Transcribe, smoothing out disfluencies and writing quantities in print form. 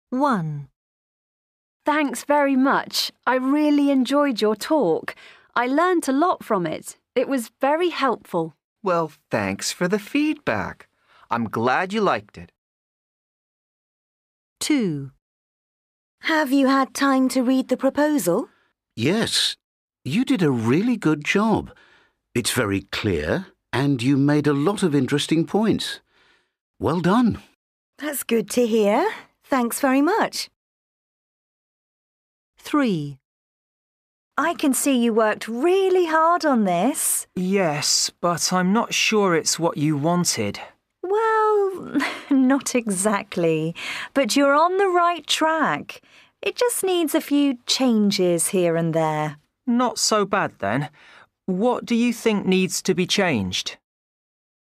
1. Thanks very much. I really enjoyed your talk. I learnt a lot from it. It was very helpful. Well, thanks for the feedback. I'm glad you liked it. 2. Have you had time to read the proposal? Yes, you did a really good job. It's very clear and you made a lot of interesting points. Well done. That's good to hear. Thanks very much. 3. I can see you worked really hard on this. Yes, but I'm not sure it's what you wanted. Well, not exactly, but you're on the right track. It just needs a few changes here and there. Not so bad then. What do you think needs to be changed?